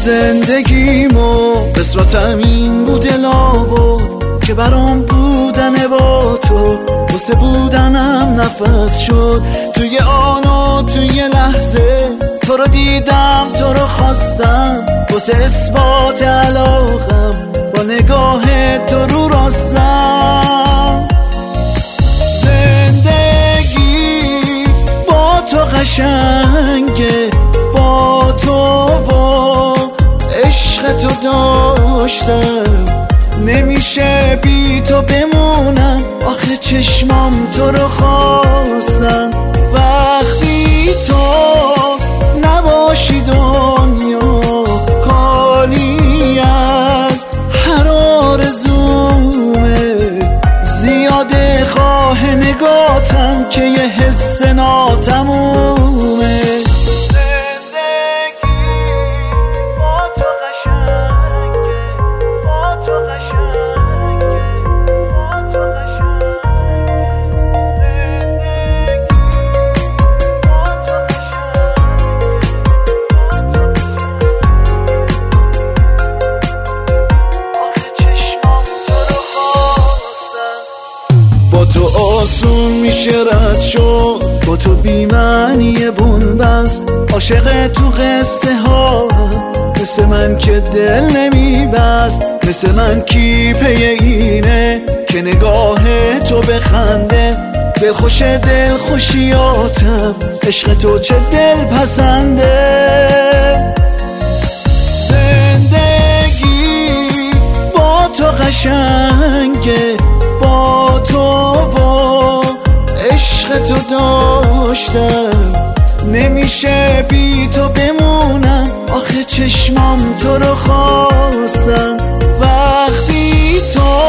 زندگیمو قسمتم این بود لابد که برام بودن با تو واسه بودنم نفس شد. توی آن و توی لحظه تو رو دیدم، تو رو خواستم، واسه اثبات علاقم با نگاه تو رو راستم. زندگی با تو قشنگه، با تو و عشق تو داشتم، نمیشه بی تو بمونم، آخه چشمام تو رو خواستن. وقتی تو نباشی دنیا خالی از هر آرزومه، زیاده خواه نگاتم که یه حس ناتمومه. با تو آسون میشه رد شد، با تو بی‌معنی بنبست، عاشق تو قصه ها مثل من که دل نمیبست، مثل من کی پی اینه که نگاه تو بخنده، دلخوش دلخوشیاتم، عشق تو چه دل پسنده. زندگی با تو قشنگه، با تو و عشق تو داشتم، نمیشه بی تو بمونم، آخه چشمام تو رو خواستن. وقتی تو